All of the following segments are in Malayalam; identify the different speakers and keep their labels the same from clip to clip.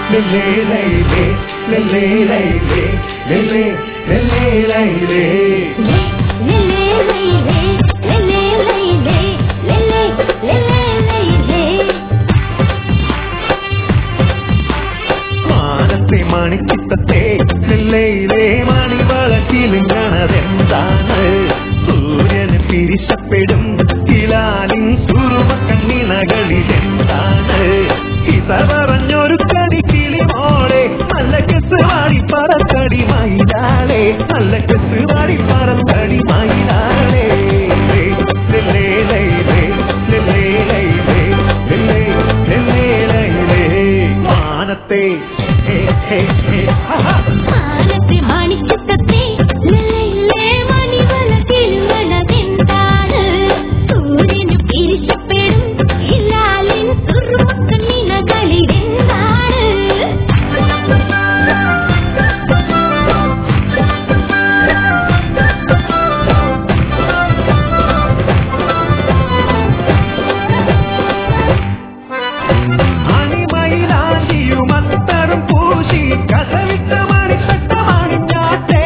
Speaker 1: മാനത്തെ മണിച്ചിട്ടത്തെ മണിവളക്കിലും കാണതെന്താണ് സൂര്യന് പിരിശപ്പെടും കിലാലിൻ സുറുമക്കണ്ണിനകളിലെന്താണ് ഇത പറഞ്ഞൊരു കടി കിളിമോളെ നല്ല കെട്ടുവാടി പറത്തടി മയിലാളെ നല്ല കെട്ടുവാടി പറത്തടി മയിലാളെ മാനത്തെ
Speaker 2: മാനത്തെ മണിച്ചിട്ടത്തെ മണിവളക്കിലും കാണതെന്താണ് സൂര്യന് പിരിശപ്പെടും കിലാലിൻ സുറുമക്കണ്ണിനകളിലെന്താണ്
Speaker 1: അണിമയിലാഞ്ചിയുമത്തറും പൂശി കസവിട്ട മണിച്ചട്ടമാണിഞ്ഞാട്ടെ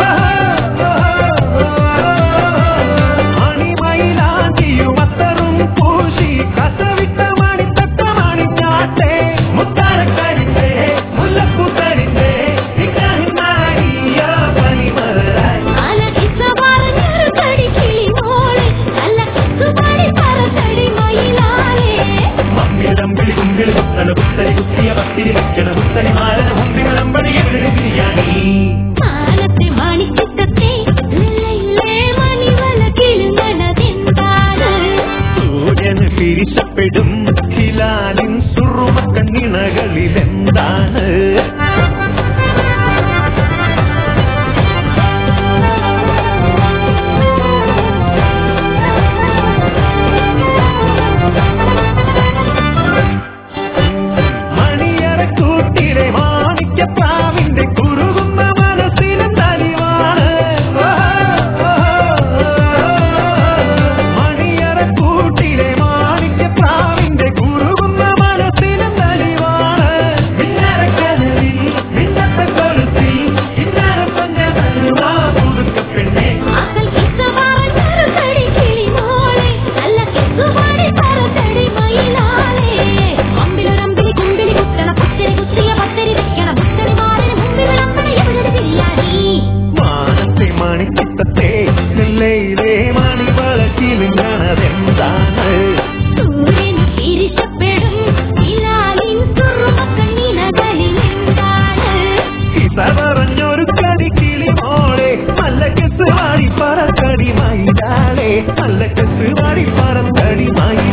Speaker 1: അണിമയിലാഞ്ചിയുമത്തറും പൂശി കസവിട്ട മണിച്ചട്ടമാണിഞ്ഞാട്ടെ മുത്താരക്കരിത്തെ മുല്ലപ്പൂത്തരിത്തെ
Speaker 2: മാനത്തെ മണിച്ചിട്ടത്തെ മണിവളക്കിലും കാണതെന്താണ്
Speaker 1: സൂര്യന് പിരിശപ്പെടും ഹിലാലിൻ സുറുമക്കണ്ണിനകളിലെന്താണ് മണിയറക്കൂട്ടിലെ മാണിക്യപ്രാവിന്റെ കുറുകുന്ന മനസ്സിന് തലിവാണ് മണിയറക്കൂട്ടിലെ മാണിക്യപ്രാവിന്റെ കുറുകുന്ന മനസ്സിന് തലിവാണ് മിന്നറക്കനവിൽ മിന്നത്തെ കൊലുത്തിൽ ഇന്നര പഞ്ഞ തരുവാ പുതുക്കപ്പെണ്ണെ മാനത്തെ മണിച്ചിട്ടത്തെ മണിവളക്കിലും കാണതെന്താണ്
Speaker 2: സൂര്യന് പിരിശപ്പെടും കിലാലിൻ സുറുമക്കണ്ണിനകളിലെന്താണ്
Speaker 1: ഇത പറഞ്ഞൊരു കടി കിളിമോളെ നല്ല കെട്ടുവാടി പറത്തടി മയിലാളെ നല്ല കെട്ടുവാടി പറത്തടി മയിലാളെ